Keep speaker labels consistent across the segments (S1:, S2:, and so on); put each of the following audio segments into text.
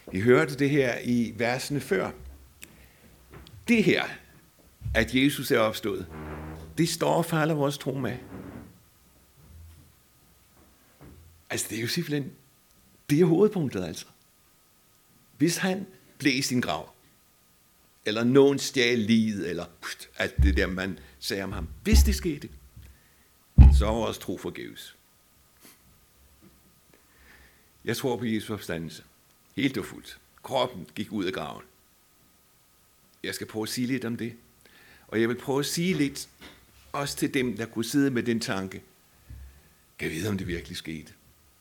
S1: Vi hørte det her i versene før. Det her, at Jesus er opstået, det står og falder vores tro med. Altså, det er jo simpelthen, det er hovedpunktet altså. Hvis han blev i sin grav, eller nogen stjal liget, eller alt det der, man sagde om ham. Hvis det skete, så var vores tro forgæves. Jeg tror på Jesu opstandelse. Helt og fuldt. Kroppen gik ud af graven. Jeg skal prøve at sige lidt om det. Og jeg vil prøve at sige lidt, også til dem, der kunne sidde med den tanke. Kan jeg vide, om det virkelig skete?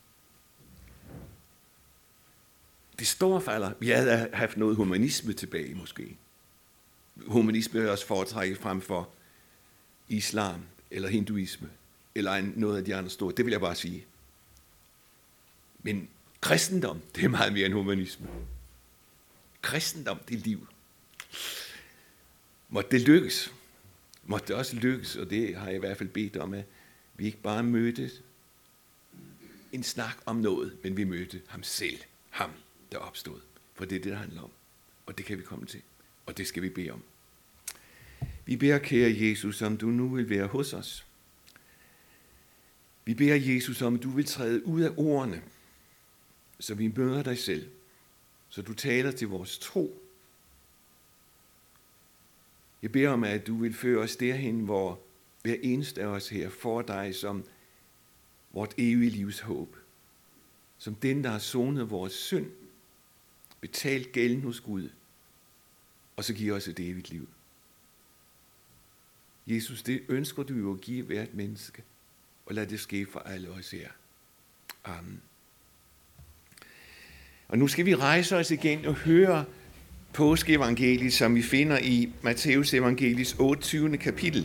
S1: Det står og falder. Vi havde haft noget humanisme tilbage måske. Humanisme er også foretrækket frem for islam eller hinduisme eller noget af de andre store. Det vil jeg bare sige. Men kristendom, det er meget mere end humanisme. Kristendom, det er liv. Måtte det lykkes. Måtte det også lykkes, og det har jeg i hvert fald bedt om, at vi ikke bare mødte en snak om noget, men vi mødte ham selv. Ham, der opstod. For det er det, der handler om. Og det kan vi komme til. Og det skal vi bede om. Vi beder, kære Jesus, om du nu vil være hos os. Vi beder, Jesus, om du vil træde ud af ordene, så vi møder dig selv. Så du taler til vores tro. Jeg beder om, at du vil føre os derhen, hvor hver eneste af os her får dig som vort evige livs håb. Som den, der har sonet vores synd, betalt gælden hos Gud, og så giver os et evigt liv. Jesus, det ønsker du jo at give hvert menneske, og lad det ske for alle os her. Amen. Og nu skal vi rejse os igen og høre påskeevangeliet, som vi finder i Matteus evangeliets 28. kapitel.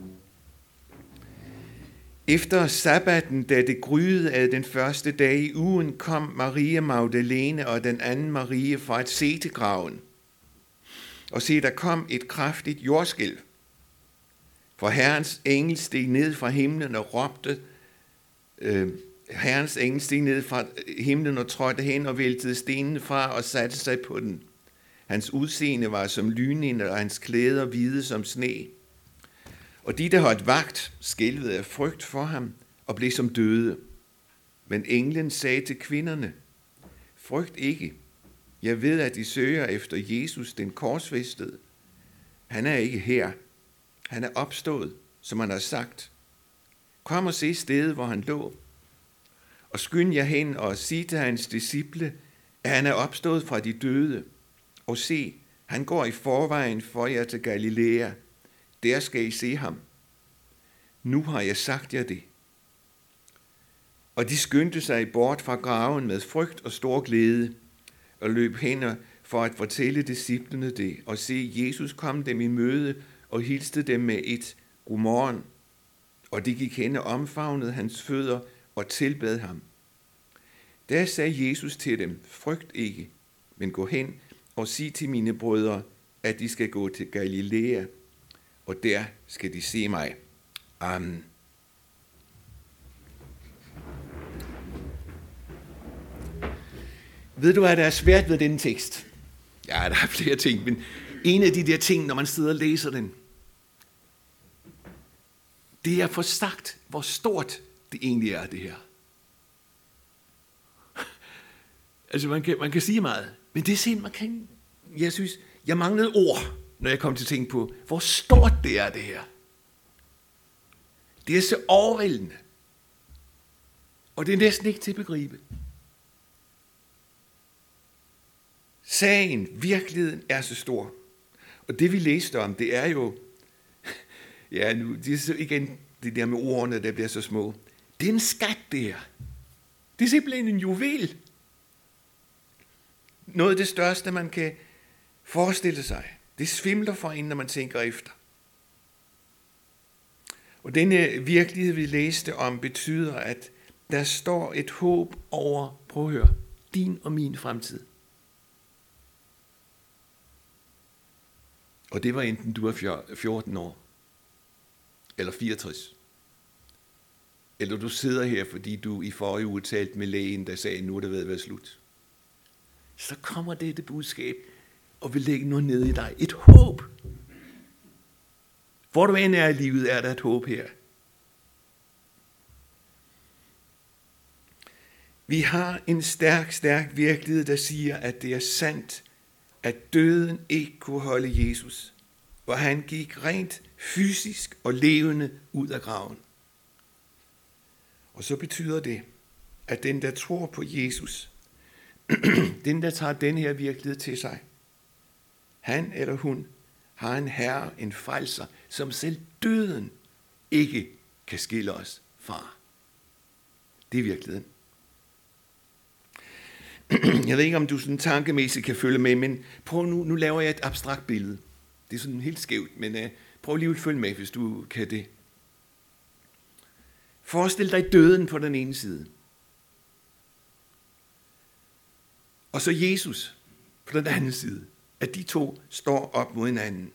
S1: Efter sabbaten, da det gryede af den første dag i ugen, kom Maria Magdalene og den anden Marie for at se til graven. Og se, der kom et kraftigt jordskælv. For Herrens engel steg ned fra himlen og råbte, Herrens engel steg ned fra himlen og trådte hen og væltede stenene fra og satte sig på den. Hans udseende var som lynende, og hans klæder hvide som sne. Og de, der holdt vagt, skælvede af frygt for ham og blev som døde. Men englen sagde til kvinderne, frygt ikke. Jeg ved, at I søger efter Jesus, den korsfæstede. Han er ikke her. Han er opstået, som han har sagt. Kom og se stedet, hvor han lå. Og skynd jer hen og sig til hans disciple, at han er opstået fra de døde. Og se, han går i forvejen for jer til Galilea. Der skal I se ham. Nu har jeg sagt jer det. Og de skyndte sig bort fra graven med frygt og stor glæde, og løb hen for at fortælle disciplene det, og se, Jesus kom dem i møde og hilste dem med et godmorgen. Og de gik hen og omfavnede hans fødder og tilbad ham. Der sagde Jesus til dem, frygt ikke, men gå hen og sig til mine brødre, at de skal gå til Galilea, og der skal de se mig. Amen. Ved du, hvad der er svært ved denne tekst? Ja, der er flere ting, men en af de der ting, når man sidder og læser den, det er for sagt, hvor stort det egentlig er, det her. Altså, man kan sige meget, men det er simpelthen, man kan. Jeg synes, jeg manglede ord, når jeg kom til at tænke på, hvor stort det er, det her. Det er så overvældende. Og det er næsten ikke til at begribe. Sagen, virkeligheden er så stor. Og det vi læste om, det er jo, ja nu, det er så igen det der med ordene, der bliver så små. Det er en skat, det her. Det er simpelthen en juvel. Noget af det største, man kan forestille sig. Det svimler for en, når man tænker efter. Og denne virkelighed, vi læste om, betyder, at der står et håb over, prøv at høre, din og min fremtid. Og det var enten du er 14 år, eller 64, eller du sidder her, fordi du i forrige uge talte med lægen, der sagde, nu er det ved at være slut. så kommer dette budskab og vil lægge noget ned i dig. Et håb. Hvor du end er i livet, er der et håb her. Vi har en stærk virkelighed, der siger, at det er sandt, at døden ikke kunne holde Jesus, og han gik rent fysisk og levende ud af graven. Og så betyder det, at den, der tror på Jesus, den, der tager den her virkelighed til sig, han eller hun har en herre, en frelser, som selv døden ikke kan skille os fra. Det er virkeligheden. Jeg ved ikke, om du sådan tankemæssigt kan følge med, men prøv nu laver jeg et abstrakt billede. Det er sådan helt skævt, men prøv lige at følge med, hvis du kan det. Forestil dig døden på den ene side. Og så Jesus på den anden side. At de to står op mod hinanden.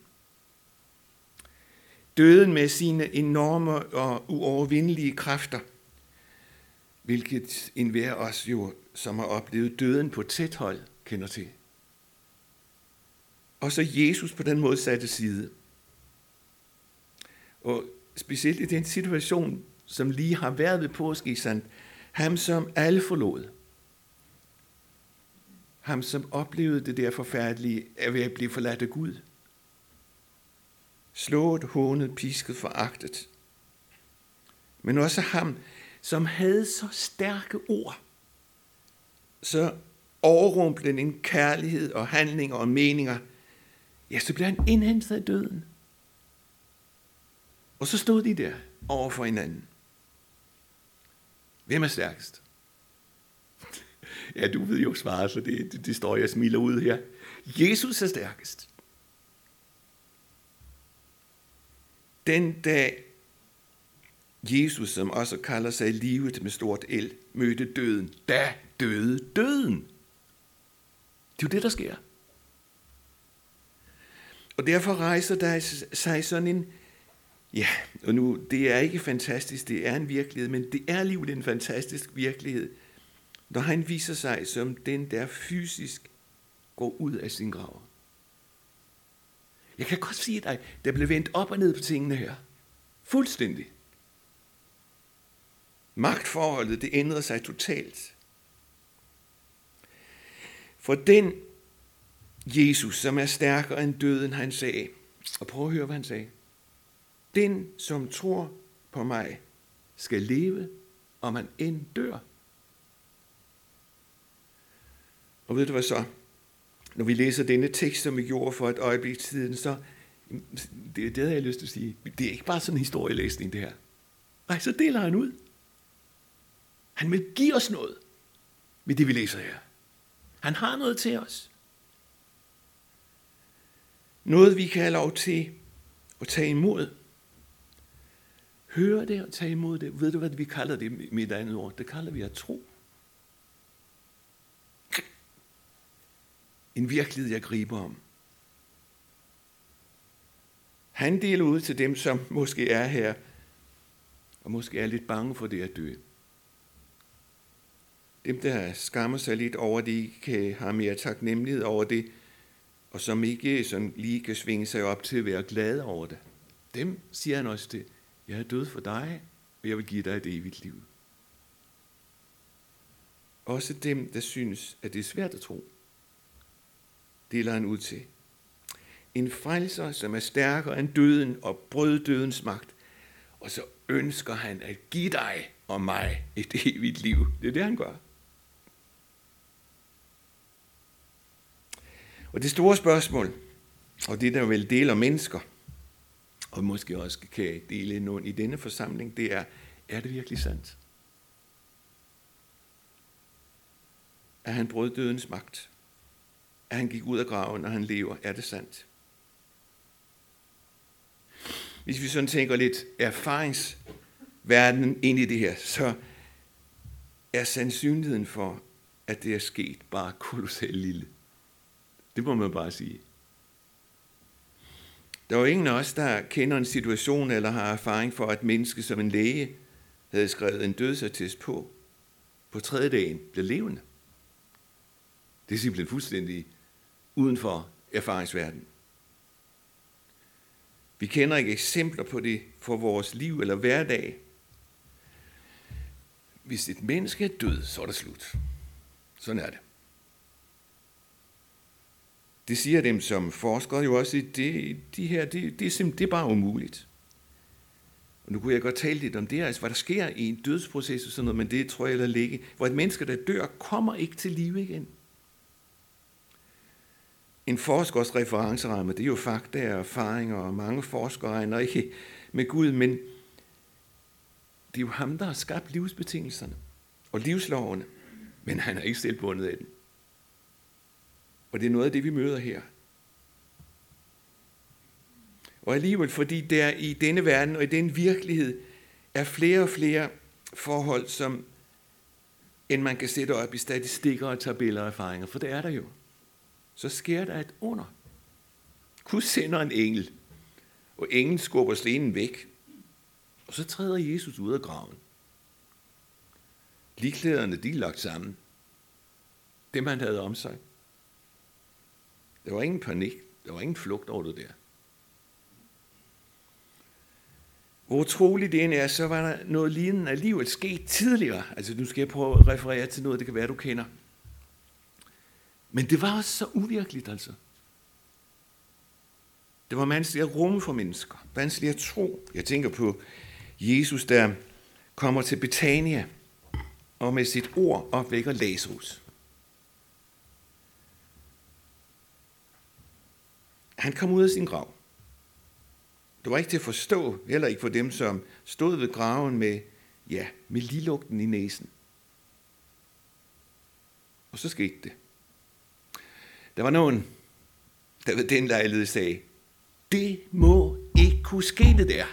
S1: Døden med sine enorme og uovervindelige kræfter, hvilket enhver os jo, som har oplevet døden på tæt hold, kender til. Og så Jesus på den modsatte side. Og specielt i den situation, som lige har været ved påskesandt, ham som alle forlod. Ham som oplevede det der forfærdelige af at blive forladt af Gud. Slået, hånet, pisket, foragtet. Men også ham, som havde så stærke ord, så overrumplende en kærlighed og handlinger og meninger, ja, så blev han indhentet af døden. Og så stod de der over for hinanden. Hvem er stærkest? Ja, du ved jo svaret, så det står jeg smiler ud her. Jesus er stærkest. Den dag Jesus, som også kalder sig livet med stort L, mødte døden, da døde døden. Det er jo det, der sker. Og derfor rejser der sig sådan en, ja, og nu, det er ikke fantastisk, det er en virkelighed, men det er alligevel en fantastisk virkelighed, når han viser sig som den, der fysisk går ud af sin grav. Jeg kan godt sige dig, der blev vendt op og ned på tingene her. Fuldstændig. Magtforholdet, det ændrede sig totalt. For den Jesus, som er stærkere end døden, han sagde, og prøv at høre, hvad han sagde. Den, som tror på mig, skal leve, om han end dør. Og ved du hvad så? Når vi læser denne tekst, som vi gjorde for et øjeblik siden, så det havde jeg lyst til at sige. Det er ikke bare sådan en historielæsning, det her. Nej, så deler han ud. Han vil give os noget med det, vi læser her. Han har noget til os. Noget, vi kan have lov til at tage imod. Høre det og tage imod det. Ved du, hvad vi kalder det med et andet ord? Det kalder vi at tro. En virkelighed, jeg griber om. Han deler ud til dem, som måske er her, og måske er lidt bange for det at dø. Dem, der skammer sig lidt over det, ikke har mere taknemmelighed over det, og som ikke sådan lige kan svinge sig op til at være glade over det. Dem siger han også til, jeg er død for dig, og jeg vil give dig et evigt liv. Også dem, der synes, at det er svært at tro, deler han ud til. En frelser, som er stærkere end døden og brød dødens magt, og så ønsker han at give dig og mig et evigt liv. Det er det, han gør. Og det store spørgsmål, og det der vel deler mennesker, og måske også kan dele nogen i denne forsamling, det er det virkelig sandt? At han brød dødens magt? At han gik ud af graven, og han lever? Er det sandt? Hvis vi sådan tænker lidt erfaringsverden ind i det her, så er sandsynligheden for, at det er sket, bare kolossalt lille. Det må man bare sige. Der er jo ingen af os, der kender en situation eller har erfaring for, at et menneske som en læge havde skrevet en dødsattest på 3. dagen blev levende. Det er simpelthen fuldstændig uden for erfaringsverdenen. Vi kender ikke eksempler på det for vores liv eller hverdag. Hvis et menneske er død, så er det slut. Sådan er det. Det siger dem som forskere jo også, at det er bare umuligt. Og nu kunne jeg godt tale lidt om det, altså hvad der sker i en dødsproces og sådan noget, men det tror jeg lader ligge. Hvor et menneske, der dør, kommer ikke til live igen. En forskers referenceramme, det er jo fakta og erfaringer, og mange forskere regner ikke med Gud, men det er jo ham, der har skabt livsbetingelserne og livslovene, men han er ikke selv bundet af den. Og det er noget af det, vi møder her. Og alligevel, fordi der i denne verden og i den virkelighed er flere og flere forhold, som end man kan sætte op i statistikker og tabeller og erfaringer, for det er der jo. Så sker der et under. Gud sender en engel, og englen skubber stenen væk, og så træder Jesus ud af graven. Ligklæderne, de er lagt sammen. Det, man havde om sig. Der var ingen panik, der var ingen flugt over det der. Hvor utroligt det end er, så var der noget lignende alligevel sket tidligere. Altså nu skal jeg prøve at referere til noget, det kan være, du kender. Men det var også så uvirkeligt, altså. Det var vanskeligt at rumme for mennesker. Vanskeligt at tro. Jeg tænker på Jesus, der kommer til Betania og med sit ord opvækker Lazarus. Han kom ud af sin grav. Det var ikke til at forstå, heller ikke for dem, som stod ved graven med liglugten i næsen. Og så skete det. Der var nogen, der ved den lejlighed sagde, det må ikke kunne ske det der.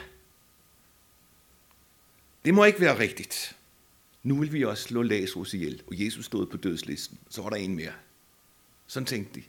S1: Det må ikke være rigtigt. Nu vil vi også slå Lazarus ihjel, og Jesus stod på dødslisten. Så var der en mere. Sådan tænkte de.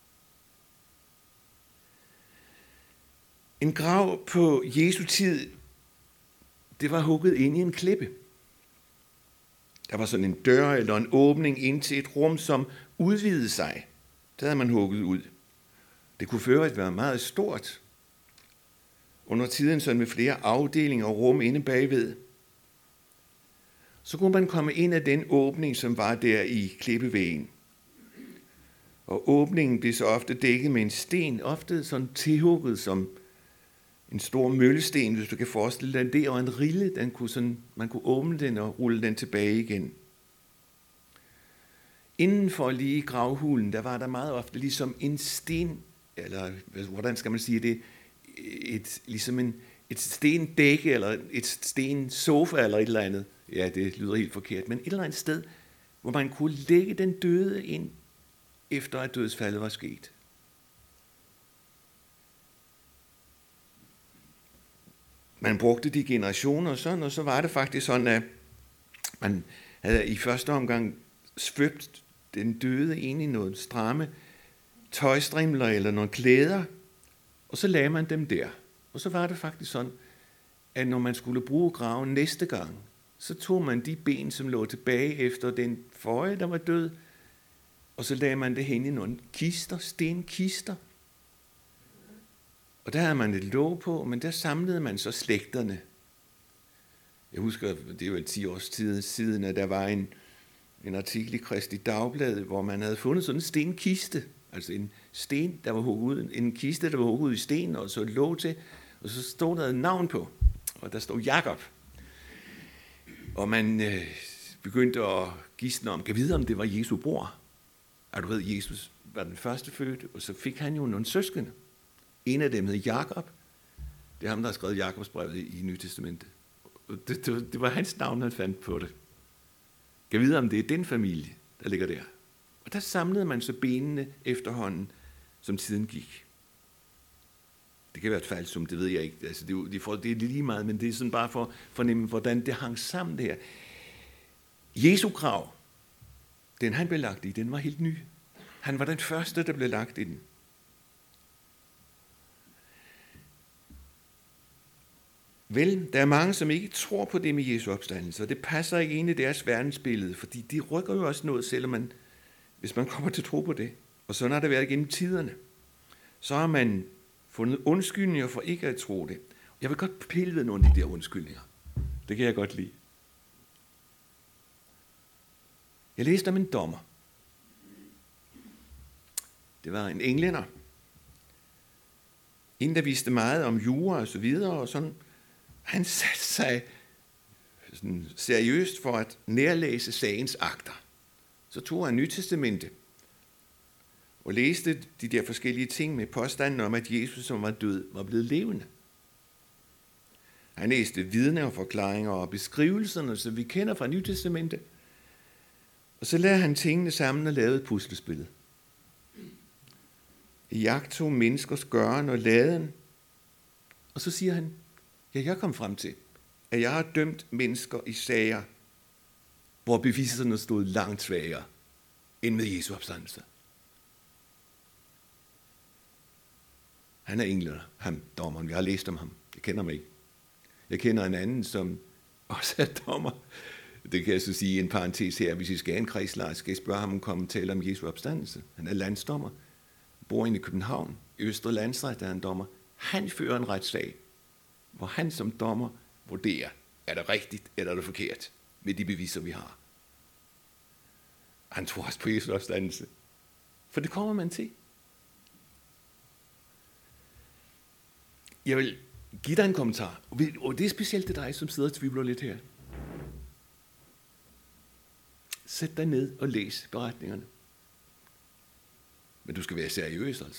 S1: En grav på Jesu tid, det var hugget ind i en klippe. Der var sådan en dør eller en åbning ind til et rum, som udvidede sig. Det havde man hugget ud. Det kunne før være meget stort. Under tiden sådan med flere afdelinger og rum inde bagved. Så kunne man komme ind af den åbning, som var der i klippevæggen. Og åbningen blev så ofte dækket med en sten, ofte sådan tilhugget som en stor møllesten, hvis du kan forestille dig det, og en rille, man kunne åbne den og rulle den tilbage igen. Inden for lige gravhulen, der var der meget ofte ligesom en sten, eller hvordan skal man sige det, et stendække, eller et stensofa, eller et eller andet. Ja, det lyder helt forkert, men et eller andet sted, hvor man kunne lægge den døde ind, efter at dødsfaldet var sket. Man brugte de generationer sådan, og så var det faktisk sådan, at man havde i første omgang svøbt den døde ind i noget stramme tøjstrimler eller nogle klæder, og så lagde man dem der. Og så var det faktisk sådan, at når man skulle bruge graven næste gang, så tog man de ben, som lå tilbage efter den forrige, der var død, og så lagde man det hen i nogle kister, stenkister. Og der havde man et låg på, men der samlede man så slægterne. Jeg husker, det var 10 års tid siden, at der var en artikel i Kristi Dagblad, hvor man havde fundet sådan en stenkiste. Altså en sten, der var hugget ud, en kiste, der var hugget ud i sten, og så et låg til, og så stod der et navn på, og der stod Jakob. Og man begyndte at gisne om, kan vide, om det var Jesu bror. Og du ved, Jesus var den første fødte, og så fik han jo nogle søskende. En af dem hed Jakob. Det er ham, der har skrevet Jakobsbrevet i Nye Testamentet. Det var hans navn, han fandt på det. Kan vide, om det er den familie, der ligger der. Og der samlede man så benene efterhånden, som tiden gik. Det kan være et falsum, det ved jeg ikke. Altså, det er lige meget, men det er sådan bare for at fornemme, hvordan det hang sammen der. Jesu grav, den han blev lagt i, den var helt ny. Han var den første, der blev lagt i den. Vel, der er mange, som ikke tror på det med Jesu opstandelse, og det passer ikke ind i deres verdensbillede, fordi de rykker jo også noget, selvom man hvis man kommer til tro på det, og sådan har det været gennem tiderne, så har man fundet undskyldninger for ikke at tro det. Jeg vil godt pille ved nogle af de der undskyldninger. Det kan jeg godt lide. Jeg læste om en dommer. Det var en englænder. En, der vidste meget om jura og så videre, og sådan. Han satte sig sådan seriøst for at nærlæse sagens akter. Så tog han Nytestamentet og læste de der forskellige ting med påstanden om, at Jesus, som var død, var blevet levende. Han læste vidner og forklaringer og beskrivelserne, som vi kender fra Nytestamentet. Og så lagde han tingene sammen og lavede et puslespil. I jagt tog menneskers gøren og laden. Og så siger han, ja, jeg kom frem til, at jeg har dømt mennesker i sager, hvor beviserne stod langt svagere end med Jesu opstandelse. Han er englænder, ham dommeren. Jeg har læst om ham. Jeg kender mig ikke. Jeg kender en anden, som også er dommer. Det kan jeg så sige i en parentes her. Hvis I skal have en kredslejer, skal jeg spørge ham om at komme og tale om Jesu opstandelse. Han er landsdommer. Bor inde i København. I Østre Landsret er han dommer. Han fører en retssag, hvor han som dommer vurderer, er det rigtigt eller er det forkert med de beviser, vi har. Han tror også på Jesu opstandelse. For det kommer man til. Jeg vil give dig en kommentar, og det er specielt til dig, som sidder og tvivler lidt her. Sæt dig ned og læs beretningerne. Men du skal være seriøs, altså.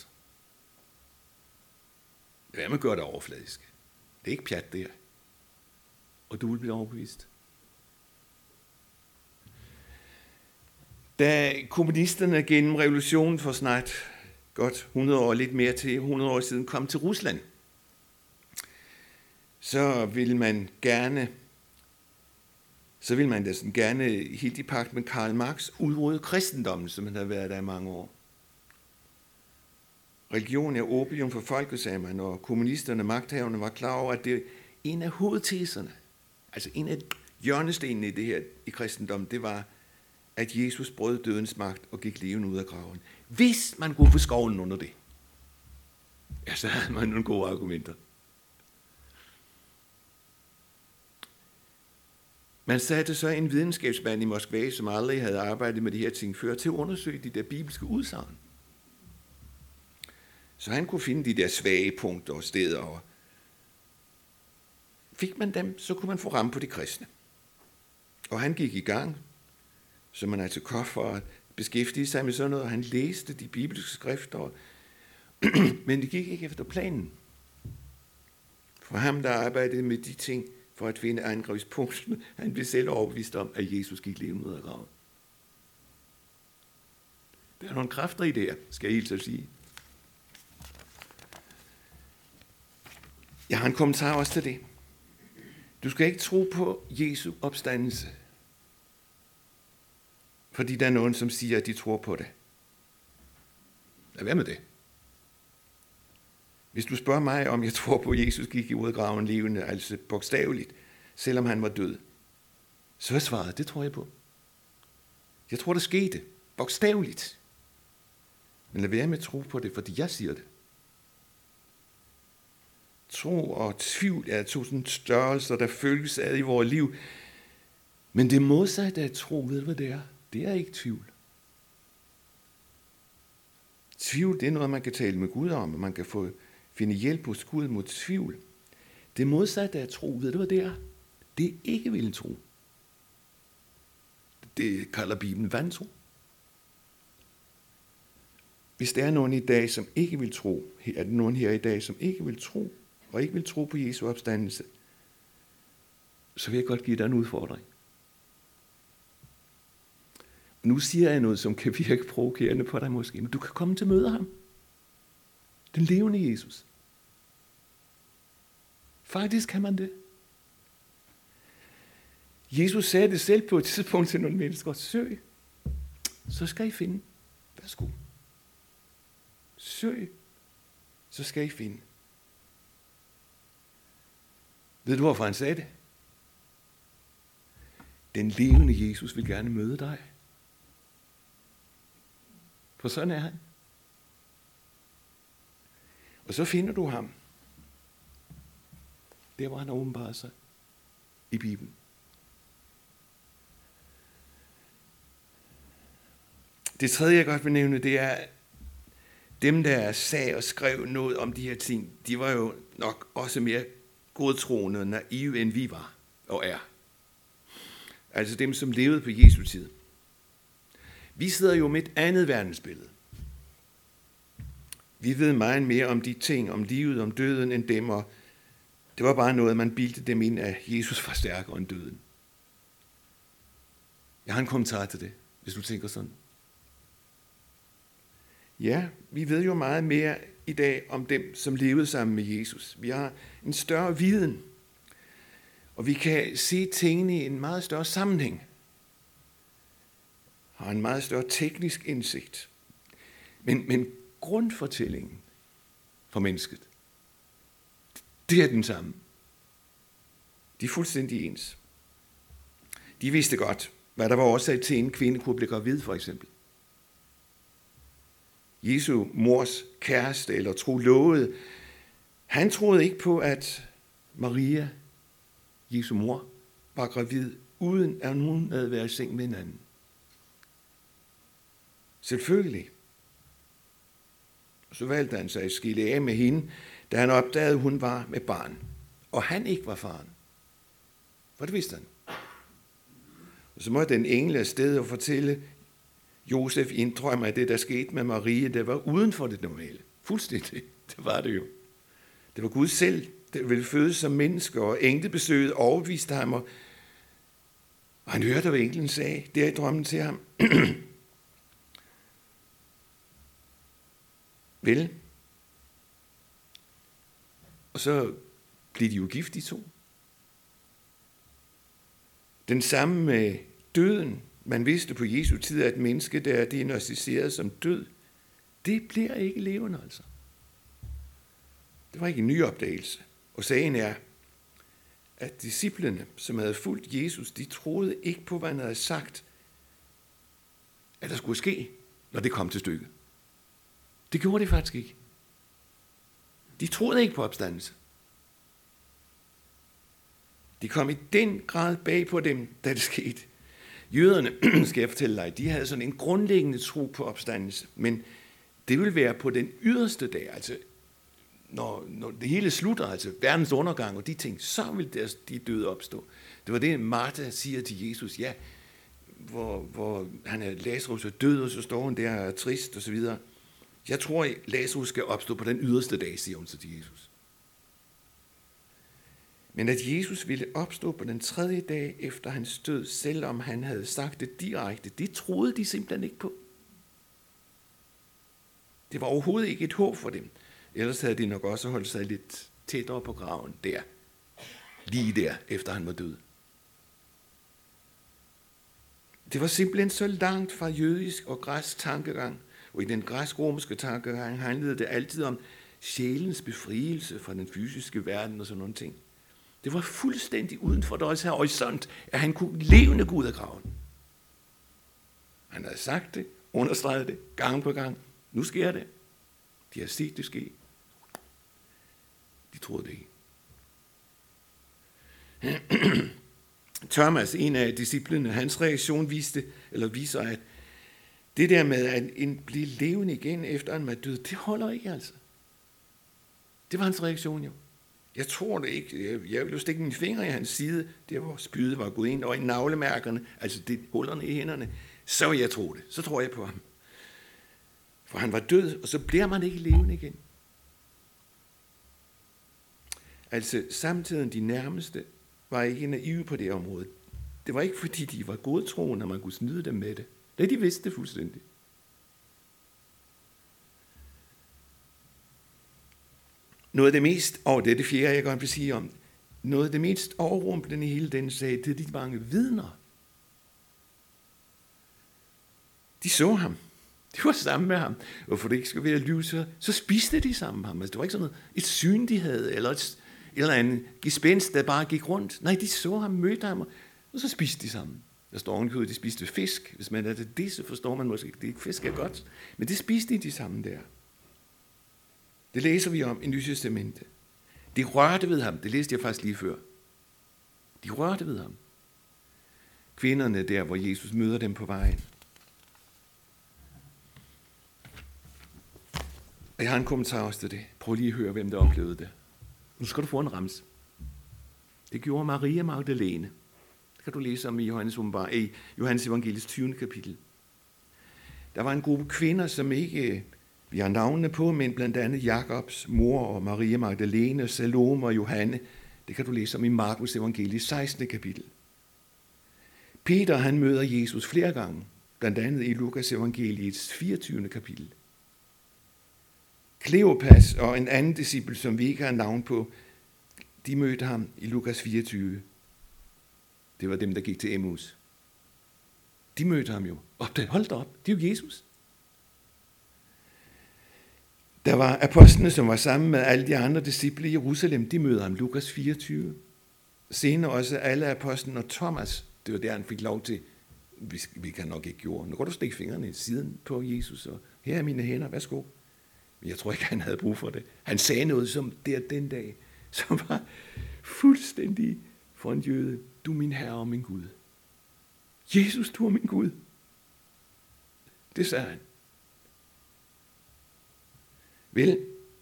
S1: Hvad man gør det overfladisk. Det er ikke pjat, det her. Og du vil blive overbevist. Da kommunisterne gennem revolutionen for snart godt 100 år, lidt mere til 100 år siden, kom til Rusland, så ville man gerne helt i pagt med Karl Marx udrydde kristendommen, som han havde været der i mange år. Religion er opium for folket, sagde man, og kommunisterne, magthaverne, var klar over, at det en af hovedteserne, altså en af hjørnestenene i det her i kristendommen, det var, at Jesus brød dødens magt og gik levende ud af graven. Hvis man kunne få skovlen under det, ja, så havde man nogle gode argumenter. Man satte så en videnskabsmand i Moskva, som aldrig havde arbejdet med de her ting før, til at undersøge de der bibelske udsagn. Så han kunne finde de der svage punkter og steder, og fik man dem, så kunne man få ramme på de kristne. Og han gik i gang, så man altså kom for at beskæftige sig med sådan noget, og han læste de bibelske skrifter, men det gik ikke efter planen. For ham, der arbejdede med de ting, for at finde angrebspunkten, han blev selv overbevist om, at Jesus gik levende ud af graven. Der er nogle kræfter i det her, skal jeg helt så sige. Jeg har en kommentar også til det. Du skal ikke tro på Jesu opstandelse, fordi der er nogen, som siger, at de tror på det. Lad være med det. Hvis du spørger mig, om jeg tror på, at Jesus gik ud af graven levende, altså bogstaveligt, selvom han var død, så er svaret, det tror jeg på. Jeg tror, det skete bogstaveligt. Men lad være med at tro på det, fordi jeg siger det. Tro og tvivl er to sådan størrelser, der følges ad i vores liv. Men det modsatte af tro, ved du hvad det er? Det er ikke tvivl. Tvivl, det er noget, man kan tale med Gud om, og man kan finde hjælp hos Gud mod tvivl. Det modsatte af tro, ved du hvad det er? Det er ikke vildt tro. Det kalder Bibelen vantro. Hvis der er nogen i dag, som ikke vil tro, er der nogen her i dag, som ikke vil tro, og ikke vil tro på Jesu opstandelse, så vil jeg godt give dig en udfordring. Nu siger jeg noget, som kan virke provokerende på dig måske, men du kan komme til at møde ham. Den levende Jesus. Faktisk kan man det. Jesus sagde det selv på et tidspunkt til nogle mennesker. Søg, så skal I finde. Værsgo. Søg, så skal I finde. Ved du, hvorfor han sagde det? Den levende Jesus vil gerne møde dig. For sådan er han. Og så finder du ham. Der hvor han åbenbarer sig i Bibelen. Det tredje, jeg godt vil nævne, det er, dem, der sagde og skrev noget om de her ting, de var jo nok også mere godtroende og naive, end vi var og er. Altså dem, som levede på Jesu tid. Vi sidder jo med et andet verdensbillede. Vi ved meget mere om de ting, om livet, om døden, end dem, og det var bare noget, man bildte dem ind, at Jesus var stærkere end døden. Jeg har en kommentar til det, hvis du tænker sådan. Ja, vi ved jo meget mere i dag om dem, som levede sammen med Jesus. Vi har en større viden, og vi kan se tingene i en meget større sammenhæng. Har en meget større teknisk indsigt. Men grundfortællingen for mennesket, det er den samme. De er fuldstændig ens. De vidste godt, hvad der var årsag til, en kvinde kunne blive gravid, for eksempel. Jesu mors kæreste eller trolovede, han troede ikke på, at Maria, Jesu mor, var gravid, uden at hun havde været i seng med hinanden. Selvfølgelig. Så valgte han sig at skille af med hende, da han opdagede, at hun var med barn, og han ikke var faren. For det vidste han. Og så måtte den engel afsted og fortælle Josef indrømmer, at det, der skete med Marie, det var uden for det normale. Fuldstændig. Det var det jo. Det var Gud selv, der ville fødes som menneske, og englebesøget overbeviste ham, og han hørte, hvad englen sagde, der i drømmen til ham. Vel? Og så blev de jo gift, de to. Den samme med døden. Man vidste på Jesu tid, at et menneske, der er diagnosticeret som død, det bliver ikke levende, altså. Det var ikke en ny opdagelse. Og sagen er, at disciplene, som havde fulgt Jesus, de troede ikke på, hvad han havde sagt, at der skulle ske, når det kom til stykket. Det gjorde det faktisk ikke. De troede ikke på opstandelse. De kom i den grad bag på dem, da det skete. Jøderne, skal jeg fortælle dig, de havde sådan en grundlæggende tro på opstandelse, men det ville være på den yderste dag, altså når det hele slutter, altså verdens undergang og de ting, så vil de døde opstå. Det var det, Martha siger til Jesus, ja, hvor han er Lazarus er død, og så står han der og er trist og så videre. Jeg tror, at Lazarus skal opstå på den yderste dag, siger hun så til Jesus. Men at Jesus ville opstå på den 3. dag efter hans død, selvom han havde sagt det direkte, det troede de simpelthen ikke på. Det var overhovedet ikke et håb for dem. Ellers havde de nok også holdt sig lidt tættere på graven der. Lige der, efter han var død. Det var simpelthen så langt fra jødisk og græsk tankegang. Og i den græsk-romerske tankegang handlede det altid om sjælens befrielse fra den fysiske verden og sådan nogle ting. Det var fuldstændig uden for deres horisont, at han kunne levende gå ud af graven. Han havde sagt det, understreget det, gang på gang. Nu sker det. De har set det ske. De troede det ikke. Thomas, en af disciplene, hans reaktion viser, at det der med at blive levende igen efter han var død, det holder ikke altså. Det var hans reaktion jo. Jeg tror det ikke. Jeg ville jo stikke mine fingre i hans side, der hvor spydet var gået ind, og i navlemærkerne, altså det hullerne i hænderne. Så vil jeg tro det. Så tror jeg på ham. For han var død, og så bliver man ikke levende igen. Altså samtidig de nærmeste var ikke naive på det område. Det var ikke fordi de var godtroende, og man kunne snyde dem med det. Nej, de vidste det fuldstændig. Noget af det mest, og det er det fjerde, jeg godt vil sige om, noget af det mest overrumplende i hele den sag, det er de mange vidner. De så ham. De var sammen med ham. Og for det ikke skulle være lyve, så spiste de sammen med ham. Altså, det var ikke sådan noget, et syn, de havde, eller et eller andet gespenst, der bare gik rundt. Nej, de så ham, mødte ham, og så spiste de sammen. Der står ovenikøbet, at de spiste fisk. Hvis man er til det, så forstår man måske ikke, at fisk er godt. Men det spiste de sammen der. Det læser vi om i Nye Testamentet. De rørte ved ham. Det læste jeg faktisk lige før. De rørte ved ham. Kvinderne der, hvor Jesus møder dem på vejen. Og jeg har en kommentar også til det. Prøv lige at høre, hvem der oplevede det. Nu skal du få en rams. Det gjorde Maria Magdalene. Det kan du læse om i Johannes Evangeliets 20. kapitel. Der var en gruppe kvinder, som ikke vi har navnene på, men blandt andet Jakobs mor og Maria Magdalene, Salome og Johanne. Det kan du læse om i Markus Evangeliets 16. kapitel. Peter, han møder Jesus flere gange, blandt andet i Lukas Evangeliets 24. kapitel. Kleopas og en anden disciple, som vi ikke har navn på, de mødte ham i Lukas 24. Det var dem, der gik til Emmaus. De mødte ham jo. Hold da op, det er jo Jesus. Der var apostlene, som var sammen med alle de andre disciple i Jerusalem. De mødte ham Lukas 24. Senere også alle apostlene og Thomas. Det var der, han fik lov til, vi kan nok ikke gjorde. Nu går du stikke fingrene i siden på Jesus, og her er mine hænder, værsgo. Men jeg tror ikke, han havde brug for det. Han sagde noget som der den dag, som var fuldstændig for en jøde. Du er min herre og min Gud. Jesus, du er min Gud. Det sagde han. Vel,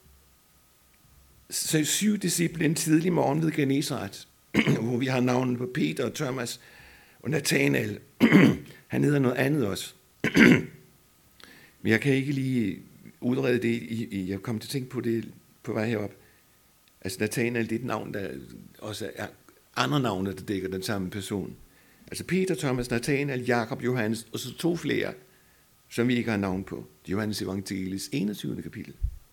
S1: så 7 disciple en tidlig morgen ved Genesaret, hvor vi har navnet på Peter og Thomas og Nathanael. Han hedder noget andet også. Men jeg kan ikke lige udrede det. Jeg kom til at tænke på det på vej herop. Altså Nathanael, det er et navn, der også er andre navne, der dækker den samme person. Altså Peter, Thomas, Nathanael, Jakob, Johannes, og så 2 flere, som vi ikke har navn på. Johannes Evangeliets 21. kapitel.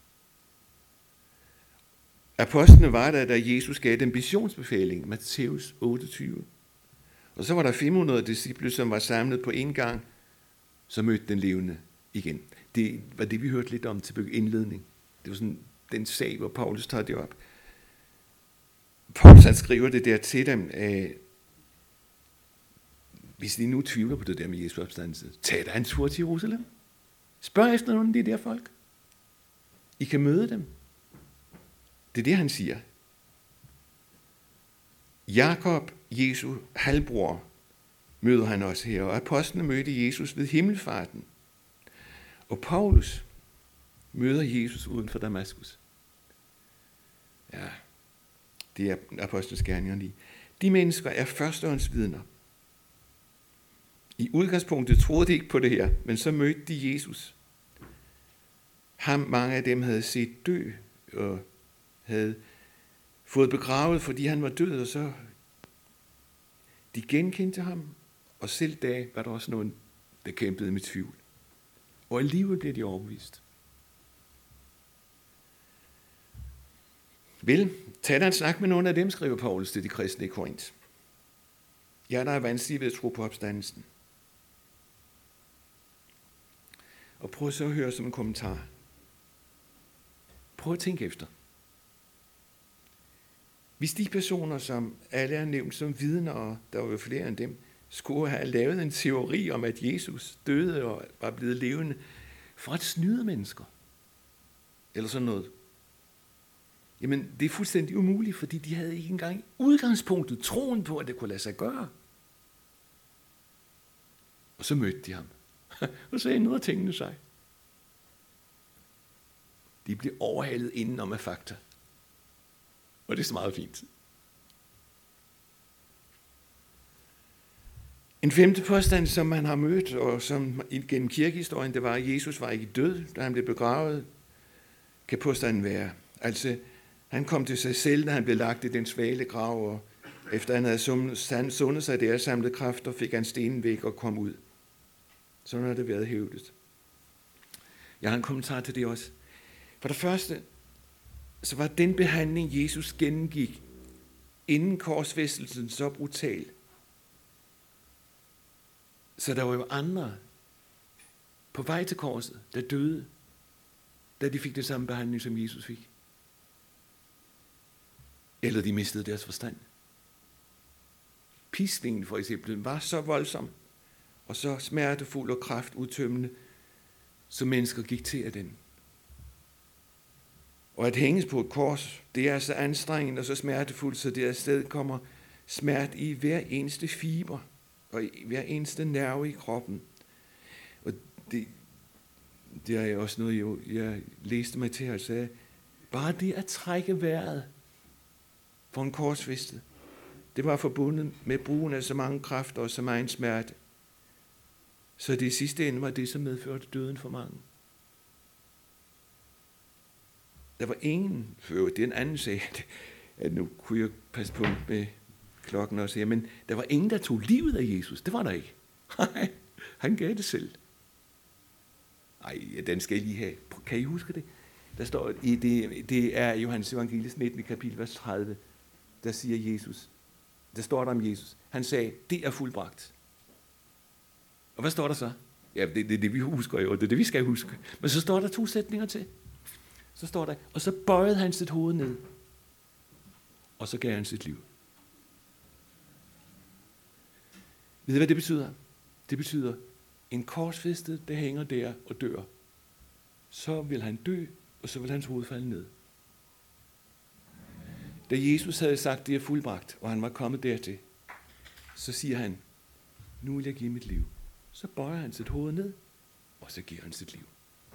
S1: Apostlene var der, da Jesus gav dem missionsbefaling, Matthæus 28. Og så var der 500 disciple, som var samlet på en gang, så mødte den levende igen. Det var det, vi hørte lidt om til indledning. Det var sådan den sag, hvor Paulus tager det op. Paulus han skriver det der til dem, hvis de nu tvivler på det der med Jesu opstandelse, tag da en tur til Jerusalem. Spørg efter nogle af de der folk. I kan møde dem. Det er det, han siger. Jakob, Jesu halvbror, møder han også her, og apostlene mødte Jesus ved himmelfarten. Og Paulus møder Jesus uden for Damaskus. Ja, det er apostlenes gerninger lige. De mennesker er førstehåndsvidner. I udgangspunktet troede de ikke på det her, men så mødte de Jesus. Ham, mange af dem havde set dø, og havde fået begravet, fordi han var død, og så de genkendte ham, og selv da var der også nogen, der kæmpede med tvivl. Og alligevel blev de overbevist. Vel, tag da en snak med nogle af dem, skriver Paulus til de kristne i Korinth. Ja, der er vanskeligt ved at tro på opstandelsen. Og prøv så at høre som en kommentar. Prøv at tænke efter. Hvis de personer, som alle er nævnt som vidner, og der var jo flere end dem, skulle have lavet en teori om, at Jesus døde og var blevet levende for at snyde mennesker, eller sådan noget, jamen det er fuldstændig umuligt, fordi de havde ikke engang udgangspunktet, troen på, at det kunne lade sig gøre. Og så mødte de ham, og så ændrede tingene sig. De blev overhalet indenom af fakta. Og det er så meget fint. En 5. påstand, som man har mødt, og som gennem kirkehistorien, det var, at Jesus var ikke død, da han blev begravet, kan påstanden være. Altså, han kom til sig selv, da han blev lagt i den svale grav, og efter han havde sundet sig der, samlet kræfter, fik han stenen væk og kom ud. Sådan har det været hævdet. Jeg har en kommentar til det også. For det første, så var den behandling, Jesus gennemgik inden korsfæstelsen, så brutal. Så der var jo andre på vej til korset, der døde, da de fik det samme behandling, som Jesus fik. Eller de mistede deres forstand. piskningen for eksempel var så voldsom, og så smertefuld og kraftudtømmende, så mennesker gik til af den. Og at hænges på et kors, det er så anstrengende og så smertefuldt, så det afsted kommer smerte i hver eneste fiber, og i hver eneste nerve i kroppen. Og det er også noget, jeg læste mig til, og sagde, bare det at trække vejret for en korsfæstet, det var forbundet med brugen af så mange kræfter og så meget smerte. Så det sidste ende var det, som medførte døden for mange. Der var ingen, det er en anden sag, at nu kunne jeg passe på med klokken også her, men der var ingen, der tog livet af Jesus. Det var der ikke. Han gav det selv. Ej, den skal I lige have. Kan I huske det? Der står, det er Johannes Evangeliets 19. kapitel, vers 30, der siger Jesus, der står der om Jesus. Han sagde, det er fuldbragt. Og hvad står der så? Ja, det er det, vi husker jo, det er det, vi skal huske. Men så står der 2 sætninger til. Så står der, og så bøjede han sit hoved ned, og så gav han sit liv. Ved I, hvad det betyder? Det betyder, en korsfæstet, der hænger der og dør, så vil han dø, og så vil hans hoved falde ned. Da Jesus havde sagt, det er fuldbragt, og han var kommet dertil, så siger han, nu vil jeg give mit liv. Så bøjer han sit hoved ned, og så giver han sit liv.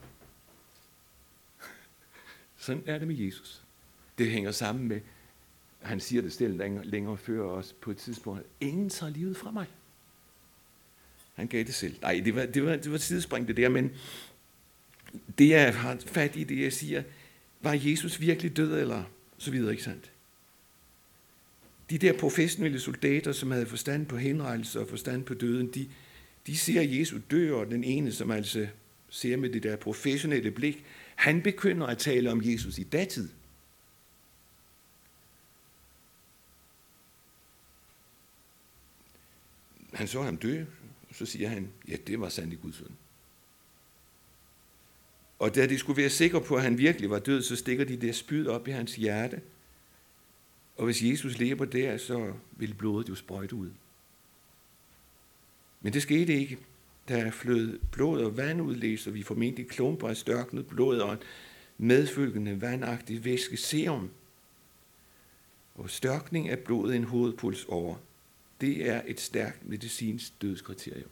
S1: Sådan er det med Jesus. Det hænger sammen med, han siger det selv længere før også på et tidspunkt, ingen tager livet fra mig. Han gav det selv. Nej, det var sidespring det der, men det jeg har fat i, det jeg siger, var Jesus virkelig død, eller så videre, ikke sandt? De der professionelle soldater, som havde forstand på henrettelse og forstand på døden, de ser Jesus dø, og den ene, som altså ser med det der professionelle blik, han begynder at tale om Jesus i datid. Han så ham dø, og så siger han, ja, det var sandt i Guds søn. Og da de skulle være sikre på, at han virkelig var død, så stikker de der spyd op i hans hjerte. Og hvis Jesus lever der, så vil blodet jo sprøjte ud. Men det skete ikke. Der flød blod og vand ud, læser vi formentlig klumper af størknet blod og en medfølgende vandagtig væske serum. Og størkning af blodet en hovedpuls over. Det er et stærkt medicinsk dødskriterium.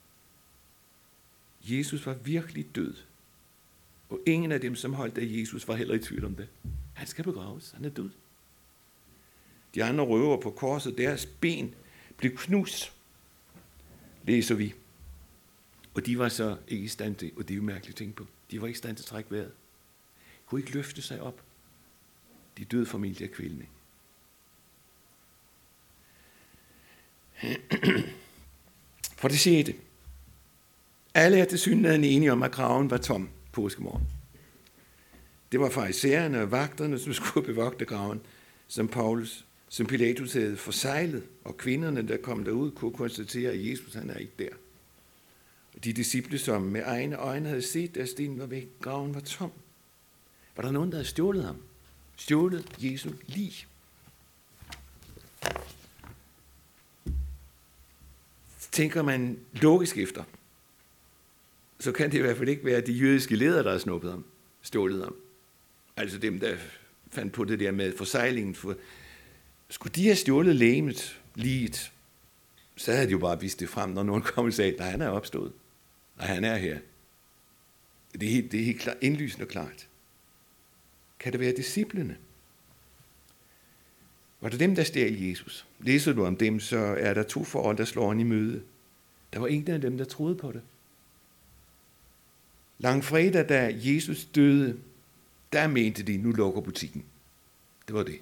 S1: Jesus var virkelig død. Og ingen af dem, som holdt af Jesus, var heller i tvivl om det. Han skal begraves. Han er død. De andre røver på korset, deres ben blev knust, læser vi. Og de var så ikke i stand til, og det er jo mærkeligt at tænke på, de var ikke i stand til at trække vejret. De kunne ikke løfte sig op. De døde formentlig af kvælning. For det 6. Alle er tilsyneladende enige om, at graven var tom påskemorgen. Det var farisæerne og vagterne, som skulle bevogte graven, som Pilatus havde forseglet, og kvinderne, der kom derud, kunne konstatere, at Jesus han er ikke der. Og de disciple, som med egne øjne havde set, at stenen var væk, graven var tom. Var der nogen, der havde stjålet ham? Stjålet Jesu lig? Tænker man logisk efter, så kan det i hvert fald ikke være de jødiske ledere, der har snuppet ham, stjålet ham. Altså dem, der fandt på det der med forsejlingen. For skulle de have stjålet legemet, liget, så havde de jo bare vist det frem, når nogen kom og sagde, nej, han er opstået. Nej, han er her. Det er helt klart, indlysende og klart. Kan det være disciplene? Var det dem, der stjal Jesus? Læser du om dem, så er der 2 forhold, der slår han i møde. Der var ingen af dem, der troede på det. Langfredag, da Jesus døde, der mente de, nu lukker butikken. Det var det.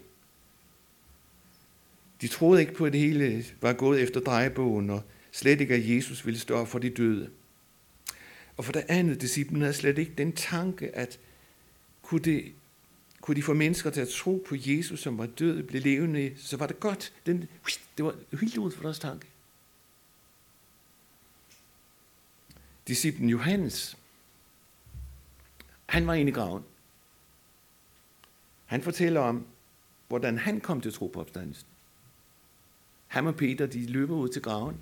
S1: De troede ikke på, at det hele var gået efter drejebogen, og slet ikke, at Jesus ville stå op for de døde. Og for det andet, disciplen havde slet ikke den tanke, at kunne de få mennesker til at tro på Jesus, som var død, blev levende, så var det godt. Det var helt ud for deres tanke. Disciplen Johannes, han var inde i graven. Han fortæller om, hvordan han kom til at tro på opstandelsen. Ham og Peter, de løber ud til graven.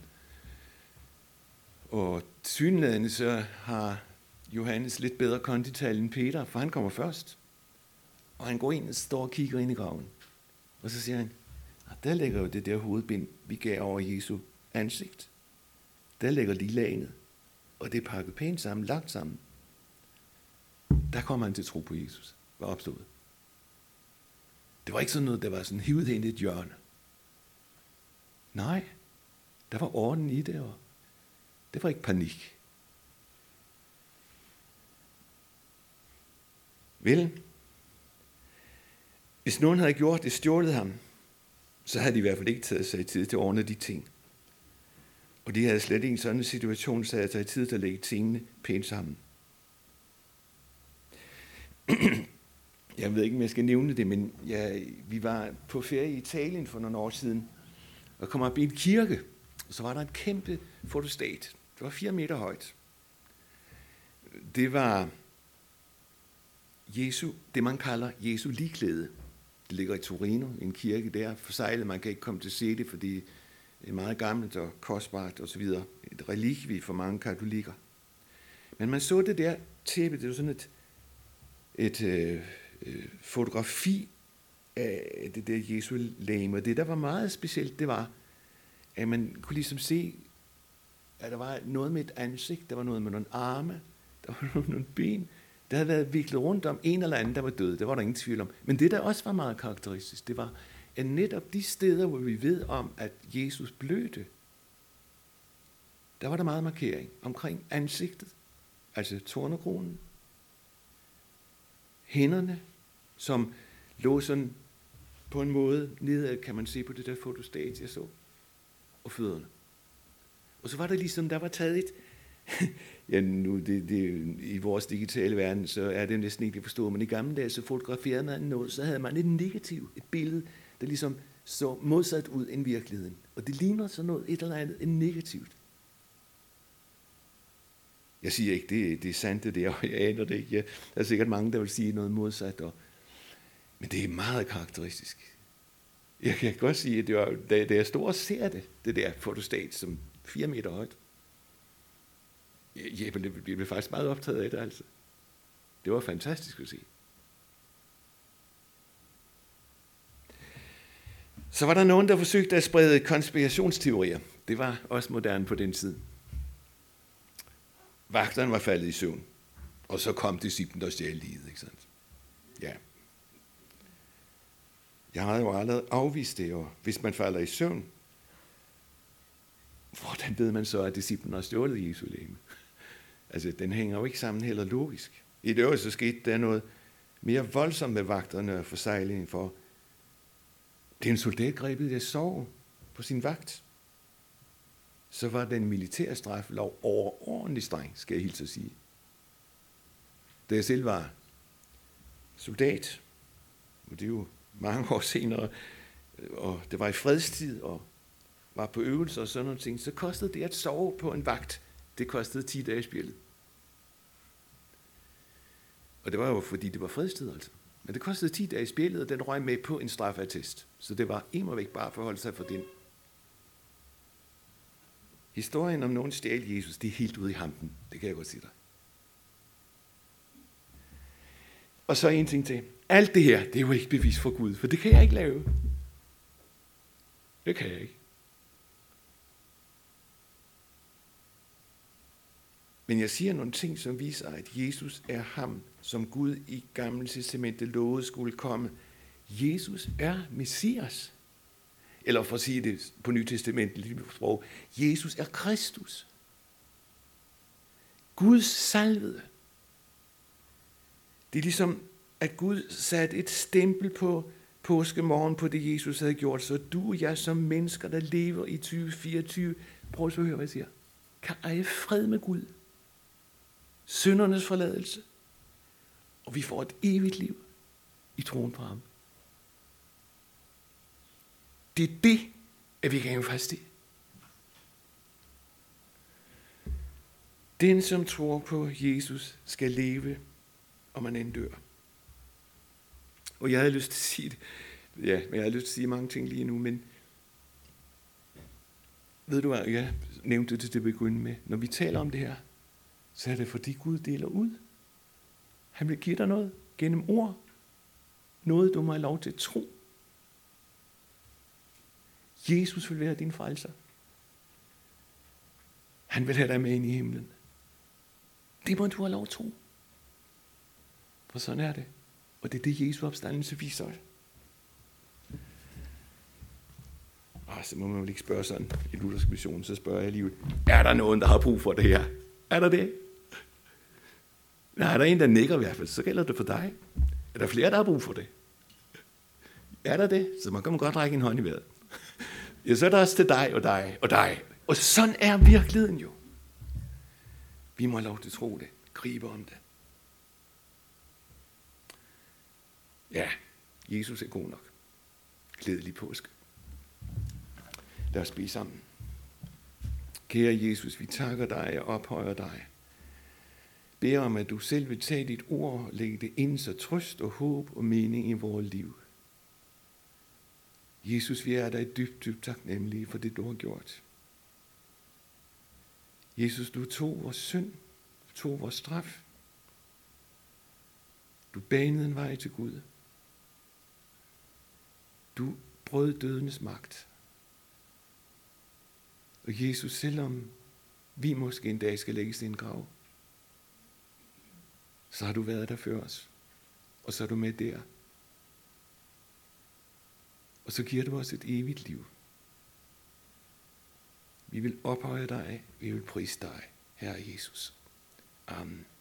S1: Og tilsyneladende så har Johannes lidt bedre kondital end Peter, for han kommer først. Og han går ind og står og kigger ind i graven. Og så siger han, der ligger jo det der hovedbind, vi gav over Jesu ansigt. Der ligger lige lagene. Og det er pakket pænt sammen, lagt sammen. Der kommer han til tro på Jesus. Var opstået. Det var ikke sådan noget, der var sådan hivet ind i et hjørne. Nej, der var orden i det, og det var ikke panik. Vel, hvis nogen havde gjort det, stjålet ham, så havde de i hvert fald ikke taget sig tid til at ordne de ting. Og de havde slet ikke i en sådan situation taget sig tid til at lægge tingene pænt sammen. Jeg ved ikke, om jeg skal nævne det, men vi var på ferie i Italien for nogle år siden, og kom op i en kirke, og så var der en kæmpe fotostat. Det var 4 meter højt. Det var det man kalder Jesu ligklæde. Det ligger i Torino, en kirke der, forseglet. Man kan ikke komme til at se det, fordi det er meget gammelt og kostbart osv. Et relikvie for mange katolikker. Men man så det der tæppe, det var sådan et fotografi af det der Jesu legeme. Og det, der var meget specielt, det var, at man kunne ligesom se, at der var noget med et ansigt, der var noget med nogle arme, der var nogle ben, der havde været viklet rundt om en eller anden, der var død. Det var der ingen tvivl om. Men det, der også var meget karakteristisk, det var, at netop de steder, hvor vi ved om, at Jesus blødte, der var der meget markering omkring ansigtet, altså tornekronen, hænderne, som lå sådan på en måde nedad, kan man se på det der fotostat, jeg så, og fødderne. Og så var der ligesom, der var taget et, ja nu, i vores digitale verden, så er det næsten ikke at forstå, men i gamle dage, så fotograferede man noget, så havde man et negativ, et billede, der ligesom så modsat ud end virkeligheden. Og det ligner sådan noget, et eller andet, en negativt. Jeg siger ikke, det er sandt det der, og jeg aner det ikke. Der er sikkert mange, der vil sige noget modsat, men det er meget karakteristisk. Jeg kan godt sige, at da jeg står og ser det der fotostat, som 4 meter højt, jeg blev faktisk meget optaget af det, altså. Det var fantastisk at se. Så var der nogen, der forsøgte at sprede konspirationsteorier. Det var også moderne på den tid. Vagteren var faldet i søvn, og så kom disciplen og stjal liget, ikke sandt? Ja. Jeg har jo allerede afvist det, og hvis man falder i søvn, hvordan ved man så, at disciplen har stjålet Jesu legeme? Altså, den hænger jo ikke sammen heller logisk. I det øvrigt så skete der noget mere voldsomt med vagterne og forsejlingen, for det er en soldat grebet, der sov på sin vagt. Så var den militære straffelov overordentlig streng, skal jeg hilse at sige. Da jeg selv var soldat, og det er jo mange år senere, og det var i fredstid, og var på øvelser og sådan nogle ting, så kostede det at sove på en vagt, det kostede 10 dages bjældet. Og det var jo fordi, det var fredstid altså. Men det kostede 10 dages bjældet, og den røg med på en strafattest. Så det var immervæk bare at forholde sig for den. Historien om nogen stjal Jesus, det er helt ude i hampen. Det kan jeg godt sige dig. Og så en ting til. Alt det her, det er jo ikke bevis for Gud, for det kan jeg ikke lave. Det kan jeg ikke. Men jeg siger nogle ting, som viser, at Jesus er ham, som Gud i Gamle Testamentet lovede skulle komme. Jesus er Messias. Eller for at sige det på Nye Testamentet sprog, Jesus er Kristus. Guds salvede. Det er ligesom, at Gud satte et stempel på påskemorgen på det, Jesus havde gjort, så du og jeg som mennesker, der lever i 2024, prøv at høre, hvad jeg siger, kan eje fred med Gud. Syndernes forladelse. Og vi får et evigt liv i troen på ham. Det er det, at vi kan hænge fast i. Den, som tror på Jesus, skal leve, og man end dør. Og jeg havde lyst til at sige det. Ja, men jeg havde lyst til at sige mange ting lige nu, men ved du hvad, jeg nævnte det til at begynde med. Når vi taler om det her, så er det fordi Gud deler ud. Han vil give dig noget gennem ord. Noget, du må have lov til at tro. Jesus vil være din frelser. Han vil have dig med ind i himlen. Det må du have lov at tro. For sådan er det. Og det er det, Jesu opstandelse viser os. Så må man jo ikke spørge sådan i Luthersk Mission, så spørger jeg alligevel, er der nogen, der har brug for det her? Er der det? Nej, er der en, der nikker i hvert fald, så gælder det for dig. Er der flere, der har brug for det? Er der det? Så man kan godt række en hånd i vejret. Ja, så er der også til dig og dig og dig. Og sådan er virkeligheden jo. Vi må have lov til at tro det, gribe om det. Ja, Jesus er god nok. Glædelig påske. Lad os bede sammen. Kære Jesus, vi takker dig og ophøjer dig. Beder om, at du selv vil tage dit ord og lægge det ind, så trøst og håb og mening i vores liv. Jesus, vi er dig dybt taknemmelige for det, du har gjort. Jesus, du tog vores synd, du tog vores straf. Du banede en vej til Gud. Du brød dødens magt. Og Jesus, selvom vi måske en dag skal lægges i en grav, så har du været der før os. Og så er du med der. Og så giver du os et evigt liv. Vi vil ophøje dig, vi vil prise dig, Herre Jesus. Amen.